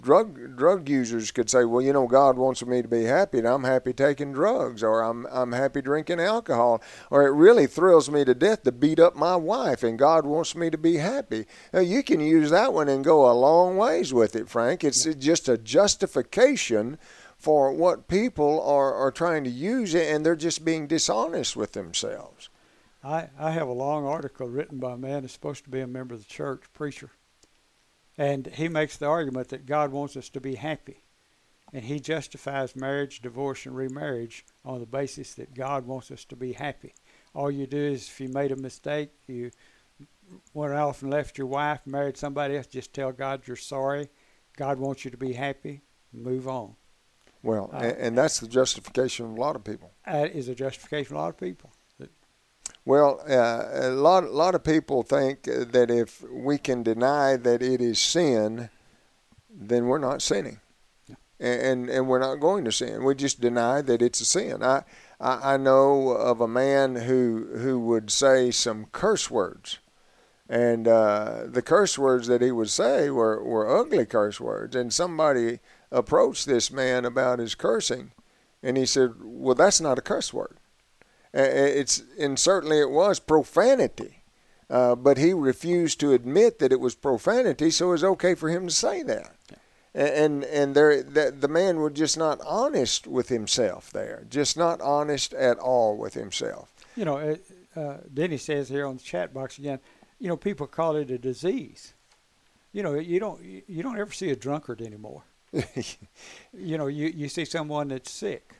drug users could say, well, you know, God wants me to be happy, and I'm happy taking drugs, or I'm happy drinking alcohol, or it really thrills me to death to beat up my wife, and God wants me to be happy. Now, you can use that one and go a long ways with it, Frank. It's just a justification for what people are trying to use it, and they're just being dishonest with themselves. I have a long article written by a man who's supposed to be a member of the church, preacher. And he makes the argument that God wants us to be happy. And he justifies marriage, divorce, and remarriage on the basis that God wants us to be happy. All you do is, if you made a mistake, you went off and left your wife, married somebody else, just tell God you're sorry. God wants you to be happy. Move on. Well, and that's the justification of a lot of people. That is a justification of a lot of people. Well, a lot of people think that if we can deny that it is sin, then we're not sinning, and we're not going to sin. We just deny that it's a sin. I know of a man who would say some curse words, and the curse words that he would say were ugly curse words. And somebody approached this man about his cursing, and he said, "Well, that's not a curse word." And certainly it was profanity, but he refused to admit that it was profanity, so it was okay for him to say that. And the man was just not honest with himself there, just not honest at all with himself. You know, Denny says here on the chat box again, you know, people call it a disease. You know, you don't ever see a drunkard anymore. You know, you see someone that's sick.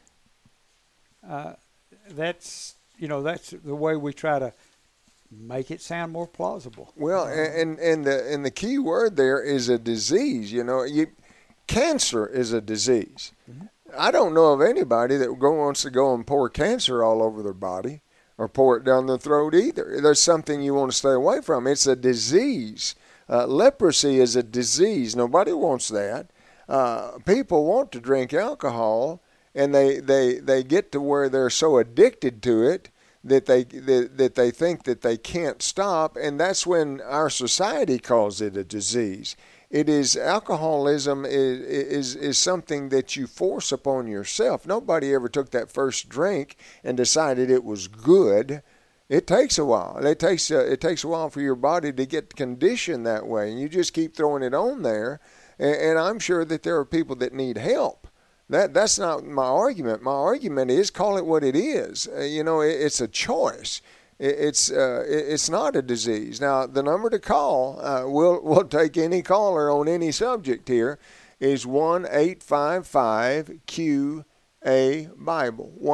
That's the way we try to make it sound more plausible. Well, and the key word there is a disease. You know, cancer is a disease. Mm-hmm. I don't know of anybody that wants to go and pour cancer all over their body or pour it down their throat either. There's something you want to stay away from. It's a disease. Leprosy is a disease. Nobody wants that. People want to drink alcohol, and they get to where they're so addicted to it that they think that they can't stop, and that's when our society calls it a disease. It is alcoholism is something that you force upon yourself. Nobody ever took that first drink and decided it was good. It takes a while. It takes a while for your body to get conditioned that way, and you just keep throwing it on there. And I'm sure that there are people that need help. That's not my argument. My argument is, call it what it is. It's a choice. It's not a disease. Now, the number to call, we'll take any caller on any subject here, is 1-855-QA-BIBLE.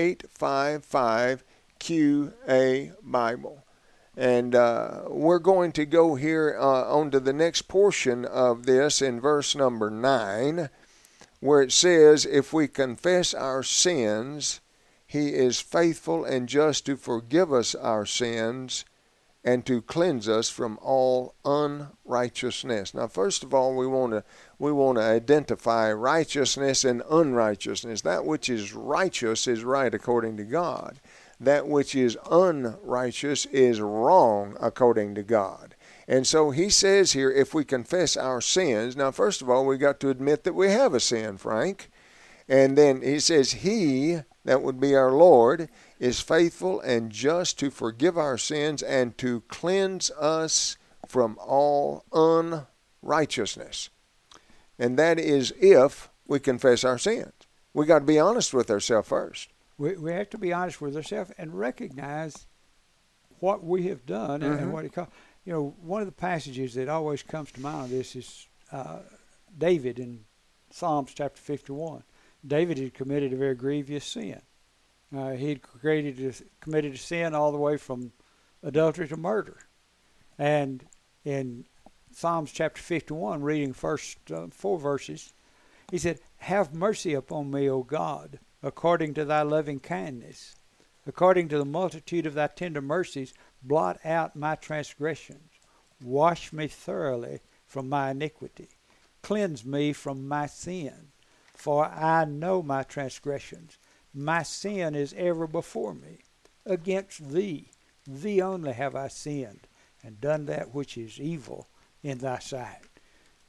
1-855-QA-BIBLE. And we're going to go here on to the next portion of this in verse number 9, where it says, if we confess our sins, he is faithful and just to forgive us our sins and to cleanse us from all unrighteousness. Now, first of all, we want to identify righteousness and unrighteousness. That which is righteous is right according to God. That which is unrighteous is wrong according to God. And so he says here, if we confess our sins, now first of all, we've got to admit that we have a sin, Frank. And then he says, he, that would be our Lord, is faithful and just to forgive our sins and to cleanse us from all unrighteousness. And that is if we confess our sins. We got to be honest with ourselves first. We have to be honest with ourselves and recognize what we have done and what it costs. You know, one of the passages that always comes to mind on this is David in Psalms chapter 51. David had committed a very grievous sin. He had committed a sin all the way from adultery to murder. And in Psalms chapter 51, reading first 4 verses, he said, have mercy upon me, O God, according to thy loving kindness. According to the multitude of thy tender mercies, blot out my transgressions. Wash me thoroughly from my iniquity. Cleanse me from my sin. For I know my transgressions. My sin is ever before me. Against thee only have I sinned, and done that which is evil in thy sight.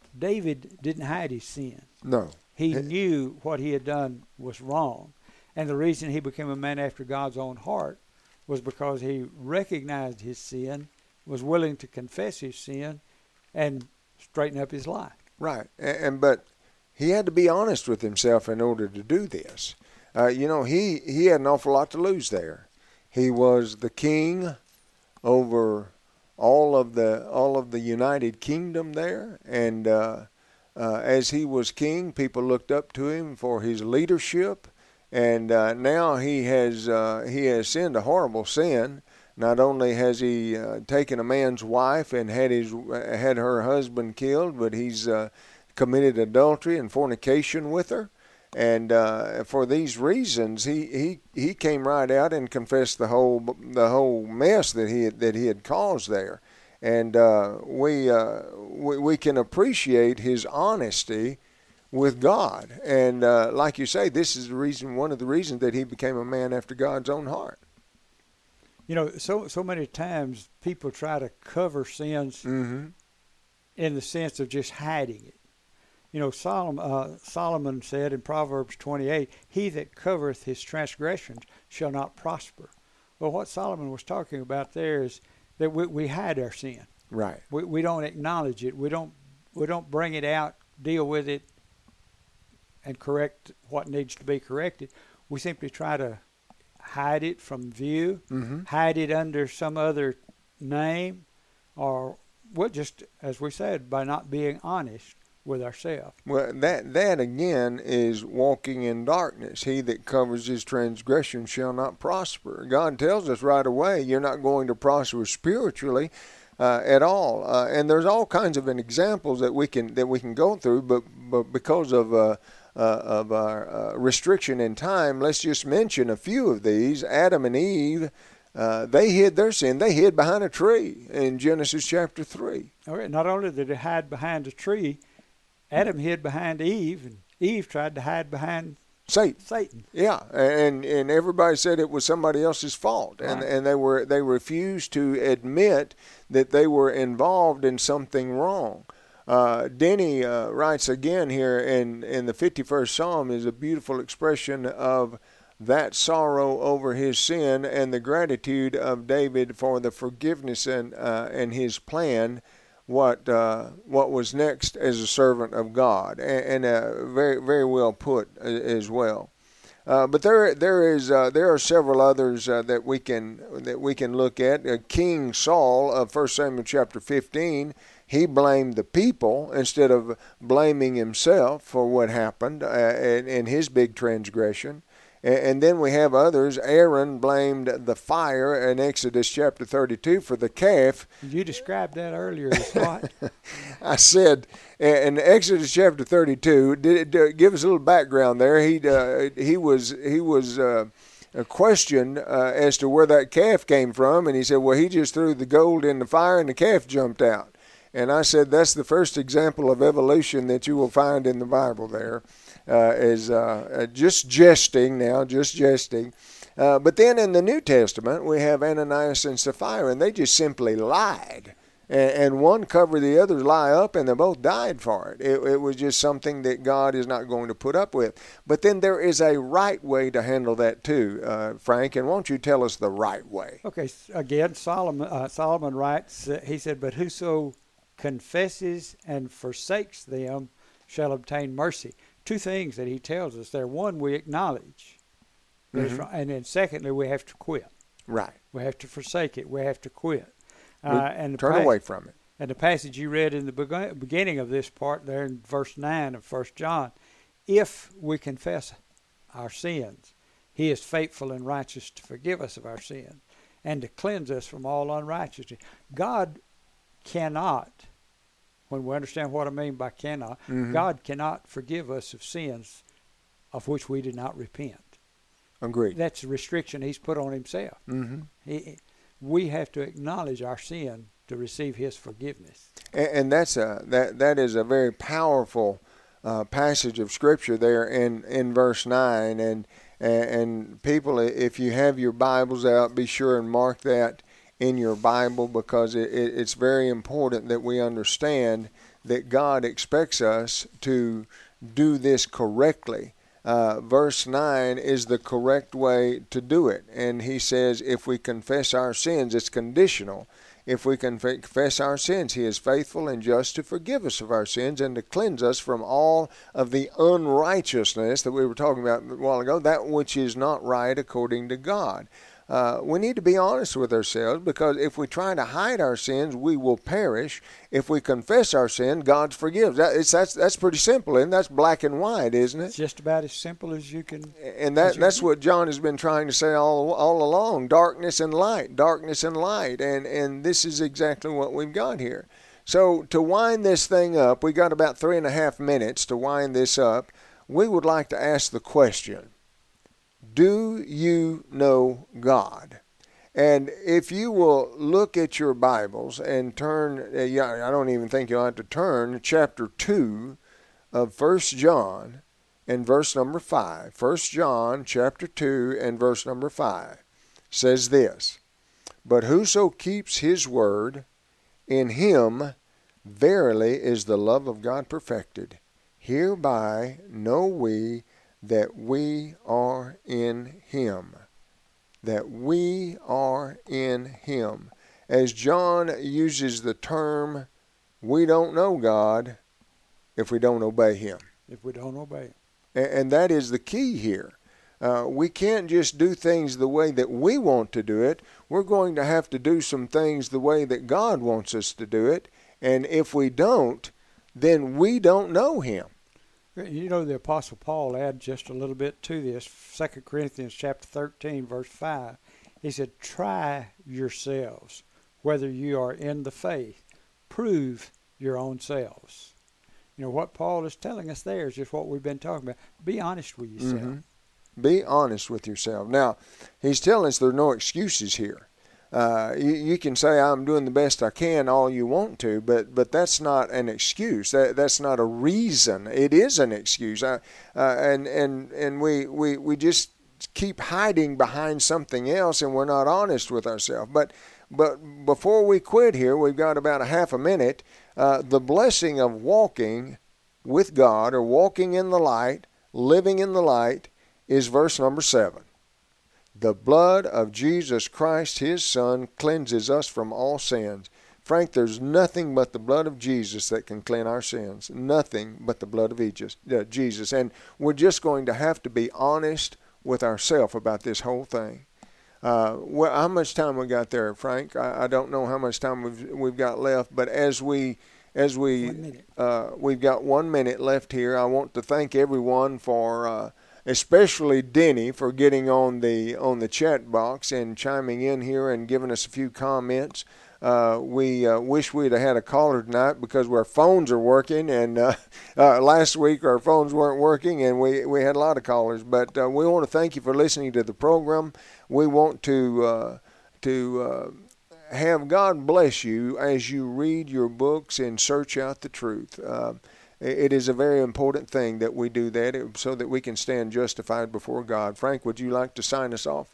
David didn't hide his sin. No. He knew what he had done was wrong. And the reason he became a man after God's own heart was because he recognized his sin, was willing to confess his sin, and straighten up his life. Right. But he had to be honest with himself in order to do this. He had an awful lot to lose there. He was the king over all of the United Kingdom there, and as he was king, people looked up to him for his leadership. And now he has sinned a horrible sin. Not only has he taken a man's wife and had her husband killed, but he's committed adultery and fornication with her. And for these reasons, he came right out and confessed the whole mess that he had caused there. And we can appreciate his honesty with God. And like you say, this is one of the reasons that he became a man after God's own heart. So many times people try to cover sins in the sense of just hiding it. Solomon said in Proverbs 28, "He that covereth his transgressions shall not prosper." Well, what Solomon was talking about there is that we hide our sin. Right. We don't acknowledge it. We don't bring it out, deal with it, and correct what needs to be corrected. We simply try to hide it from view, hide it under some other name, or just, as we said, by not being honest with ourselves. Well, that again is walking in darkness. He that covers his transgression shall not prosper. God tells us right away, you're not going to prosper spiritually at all. And there's all kinds of examples that we can go through, but because of our restriction in time, let's just mention a few of these. Adam and Eve, they hid their sin. They hid behind a tree in Genesis chapter 3. Okay, not only did they hide behind a tree, Adam hid behind Eve, and Eve tried to hide behind Satan. Yeah, and everybody said it was somebody else's fault, right. and they refused to admit that they were involved in something wrong. Denny writes again here in the 51st Psalm is a beautiful expression of that sorrow over his sin and the gratitude of David for the forgiveness and his plan. What was next as a servant of God, and very very well put as well. But there are several others that we can look at. King Saul of 1 Samuel chapter 15. He blamed the people instead of blaming himself for what happened in his big transgression. And then we have others. Aaron blamed the fire in Exodus chapter 32 for the calf. You described that earlier as what? I said in Exodus chapter 32. Give us a little background there. He was questioned as to where that calf came from, and he said, "Well, he just threw the gold in the fire, and the calf jumped out." And I said, that's the first example of evolution that you will find in the Bible there. Is just jesting. But then in the New Testament, we have Ananias and Sapphira, and they just simply lied. And one covered the other's lie up, and they both died for it. It was just something that God is not going to put up with. But then there is a right way to handle that too, Frank, and won't you tell us the right way? Okay, again, Solomon writes, he said, "But whoso confesses and forsakes them shall obtain mercy." Two things that he tells us there. One, we acknowledge. And then secondly, we have to quit. Right. We have to forsake it. We have to quit. And turn away from it. And the passage you read in the beginning of this part there in verse 9 of 1 John, if we confess our sins, he is faithful and righteous to forgive us of our sins and to cleanse us from all unrighteousness. God cannot, when we understand what I mean by cannot, God cannot forgive us of sins of which we did not repent. Agreed. That's a restriction he's put on himself. We have to acknowledge our sin to receive his forgiveness. And that is a very powerful passage of Scripture there in verse 9. And people, if you have your Bibles out, be sure and mark that in your Bible, because it's very important that we understand that God expects us to do this correctly. Verse 9 is the correct way to do it. And he says, if we confess our sins, it's conditional. If we confess our sins, he is faithful and just to forgive us of our sins and to cleanse us from all of the unrighteousness that we were talking about a while ago, that which is not right according to God. We need to be honest with ourselves, because if we try to hide our sins, we will perish. If we confess our sin, God forgives. That's pretty simple, and that's black and white, isn't it? It's just about as simple as you can. And that's what John has been trying to say all along: darkness and light, darkness and light. And this is exactly what we've got here. So to wind this thing up, we got about 3.5 minutes to wind this up. We would like to ask the question: do you know God? And if you will look at your Bibles and turn, I don't even think you'll have to turn, chapter 2 of 1 John and verse number 5. 1 John chapter 2 and verse number 5 says this: But whoso keeps his word, in him verily is the love of God perfected. Hereby know we that we are in him. That we are in him. As John uses the term, we don't know God if we don't obey him. If we don't obey him. And that is the key here. We can't just do things the way that we want to do it. We're going to have to do some things the way that God wants us to do it. And if we don't, then we don't know him. You know, the Apostle Paul adds just a little bit to this. 2 Corinthians chapter 13, verse 5. He said, try yourselves whether you are in the faith. Prove your own selves. You know, what Paul is telling us there is just what we've been talking about. Be honest with yourself. Mm-hmm. Be honest with yourself. Now, he's telling us there are no excuses here. You can say, I'm doing the best I can all you want to, but that's not an excuse. That's not a reason. It is an excuse. And we just keep hiding behind something else, and we're not honest with ourselves. But before we quit here, we've got about a half a minute. The blessing of walking with God, or walking in the light, living in the light, is verse number 7. The blood of Jesus Christ, his Son, cleanses us from all sins. Frank, there's nothing but the blood of Jesus that can cleanse our sins. Nothing but the blood of Jesus. And we're just going to have to be honest with ourselves about this whole thing. How much time we got there, Frank? I don't know how much time we've got left, but as we've got 1 minute left here, I want to thank everyone for especially Denny for getting on the chat box and chiming in here and giving us a few comments. We wish we'd have had a caller tonight because our phones are working, and last week our phones weren't working, and we had a lot of callers. But we want to thank you for listening to the program. We want to have God bless you as you read your books and search out the truth. It is a very important thing that we do that so that we can stand justified before God. Frank, would you like to sign us off?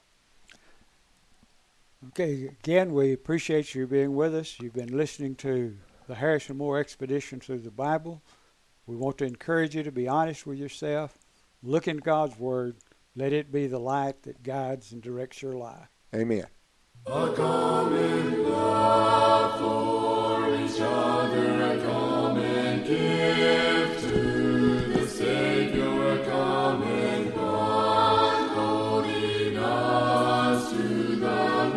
Okay, again, we appreciate you being with us. You've been listening to the Harrison Moore Expedition Through the Bible. We want to encourage you to be honest with yourself. Look in God's Word. Let it be the light that guides and directs your life. Amen. A common love for each other, a common gift to the Savior, a common bond holding us to the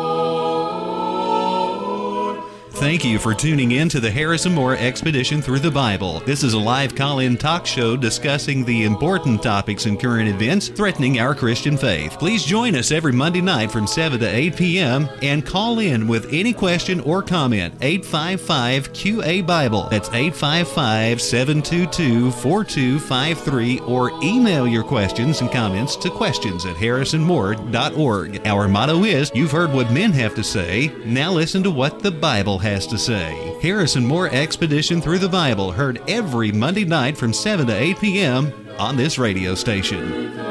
Lord. Thank you for tuning in to the Harrison Moore Expedition Through the Bible. This is a live call-in talk show discussing the important topics and current events threatening our Christian faith. Please join us every Monday night from 7 to 8 p.m. and call in with any question or comment. 855-QA-BIBLE. That's 855-722-4253, or email your questions and comments to questions@harrisonmoore.org. Our motto is, you've heard what men have to say, now listen to what the Bible has to say. Harrison Moore Expedition Through the Bible, heard every Monday night from 7 to 8 p.m. on this radio station.